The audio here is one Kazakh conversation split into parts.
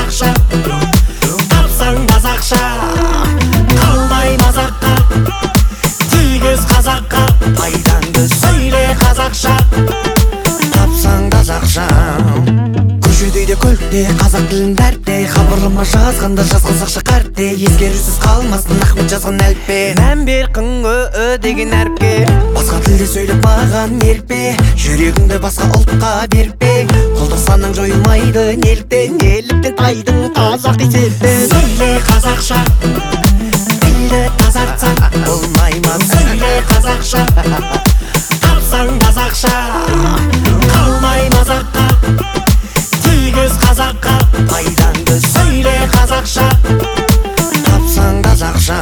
қазақша, тапсаң тазақша, қалмай мазаққа, тигіз қазаққа, пайдаңды сөйле қазақша, тапсаң тазақша. Көшедейде көлікте, қазақ тілін дәртте, хабарлама жазғанда жазғансақша қартте, ескерусіз қалмасын Ахмет жазған әліппе. Мән бер қ деген әріпке, басқа тілде сөйлеп маған ерікпе, жүрегіңді басқа ұлтқа беріппе, құлдық санаң жойылмайды неліктен, тайдың қазақи серпен. Сөйле қазақша, тілді тазартсаң болмай ма? Сөйле қазақша, тапсаң тазақша, қалмай мазаққа, тигіз қазаққа, пайдаңды сөйле қазақша, тапсаң тазақша.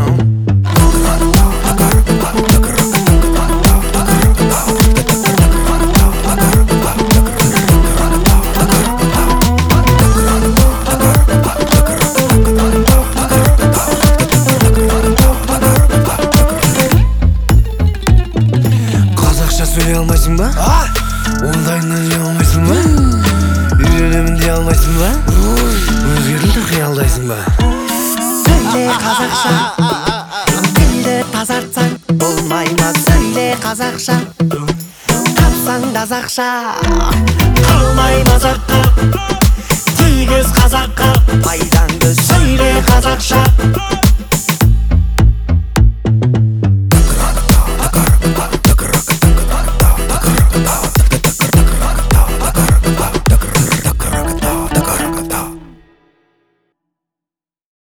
Қазақша сөйлей алмайсың ба? Ондайынан жей алмайсың ба? Үйренемін дей алмайсың ба? Өзгерілді қиялдайсың ба? Сөйле қазақша, тілді тазартсаң болмай ма? Сөйле қазақша, тапсаң тазақша, қалмай мазаққа, тигіз қазаққа, пайдаңды сөйле қазақша.